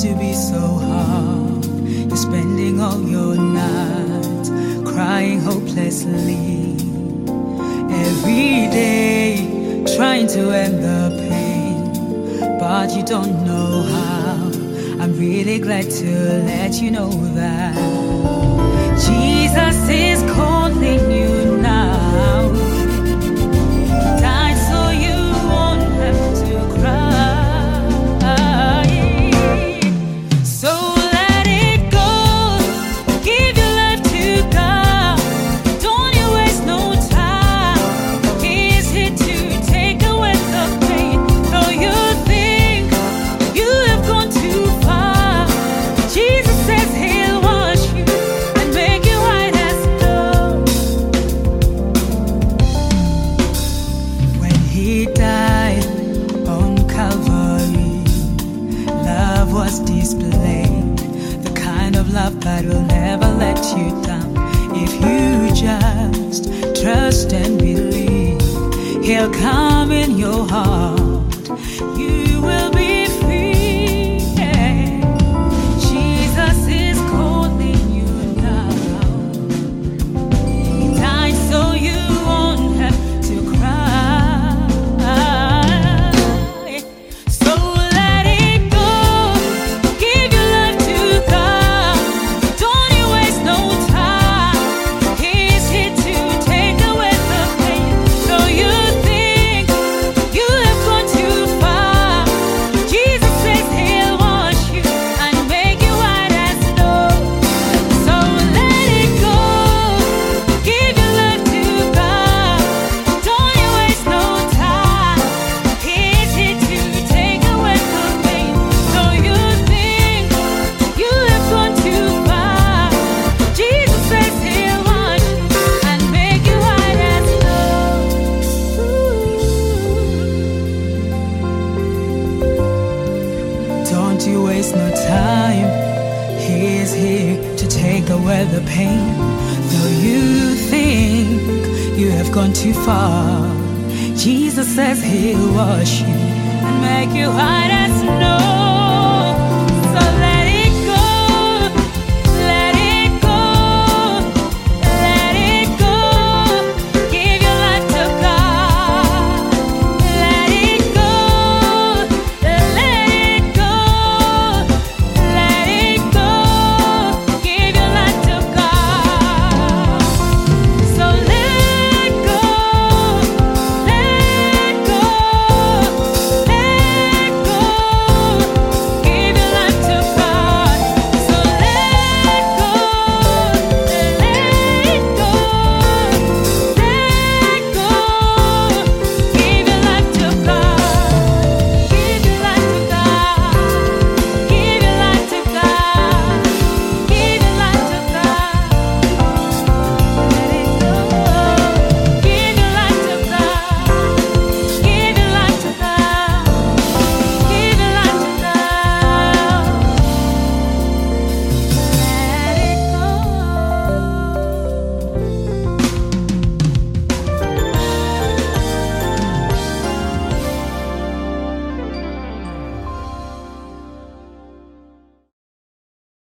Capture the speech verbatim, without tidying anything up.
to be so hard. You're spending all your nights crying hopelessly. Every day trying to end the pain, but you don't know how. I'm really glad to let you know that Jesus is calling you now. Died so you won't have to cry. So let it go. Give your life to God. Don't you waste no time. He's here to take away the pain. Though you think you have gone too far, Jesus says he'll wash you and make you white as snow. When he died on Calvary, love was displayed, the kind of love that will never let you down. If you just trust and believe, he'll come in your heart. You will be free. Yeah. Jesus is calling you now. He died so you won't have to cry. So let it go. Give your life to God. Don't you waste no time. He's here to take away the pain. So you think you have gone too far, Jesus says he'll wash you and make you white as snow. So let it go. Give your life to God. Don't you waste no time. He's here to take away the pain. So you think you have gone too far, Jesus says he'll wash you and make you white as snow. Don't you waste no time. He is here to take away the pain. Though you think you have gone too far, Jesus says he'll wash you and make you white as snow.